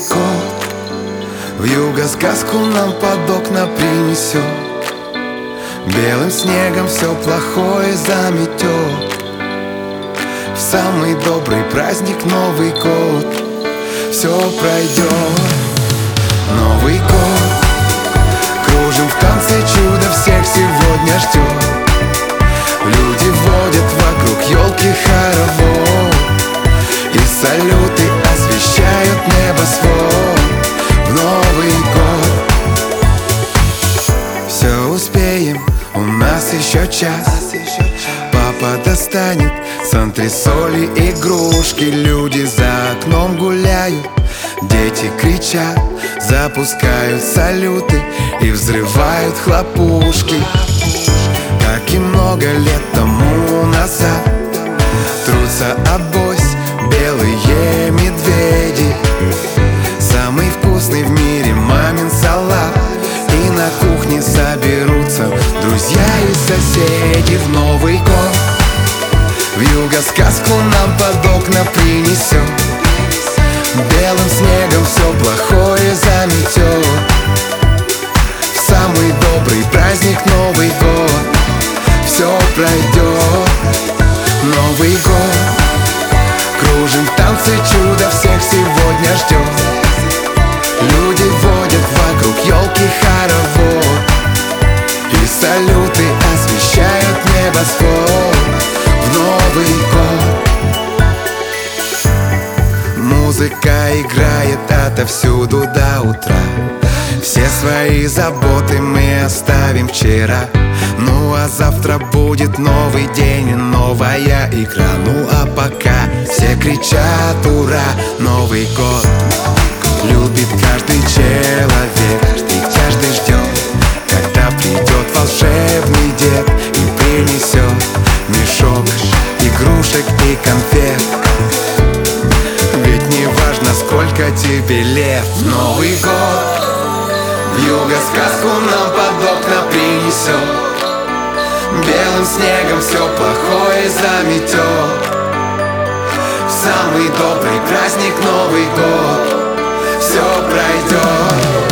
год вьюга сказку нам под окна принесет, белым снегом все плохое заметет. В самый добрый праздник Новый год все пройдет. Новый год, кружим в танце, чудо всех сегодня ждет. Люди водят вокруг елки хоровод, и салюты освещают небосвод. В Новый год все успеем, у нас еще час. Папа достанет с антресоли игрушки, люди за окном гуляют, дети кричат, запускают салюты и взрывают хлопушки. Как и много лет тому назад трутся авось белые медведи. Самый вкусный в мире мамин салат, и на кухне соберутся друзья и соседи. В Новый год вьюга сказку нам под окна принесет, белым снегом все плохое заметет. В самый добрый праздник Новый год все пройдет. Новый год, кружим в танце, чудо всех сегодня ждет. Люди водят вокруг елки хоровод, и салюты освещают небосвод. В Новый год музыка играет отовсюду до утра. Все свои заботы мы оставим вчера. Ну а завтра будет новый день и новая игра. Ну а пока все кричат ура. Новый год любит каждый человек, и каждый ждет, когда придет волшебный дед и принесет мешок игрушек и конфет. Ведь не важно, сколько тебе лет. Новый год вьюга сказку нам под окна принесет, белым снегом все плохое заметет. В самый добрый праздник Новый год все пройдет.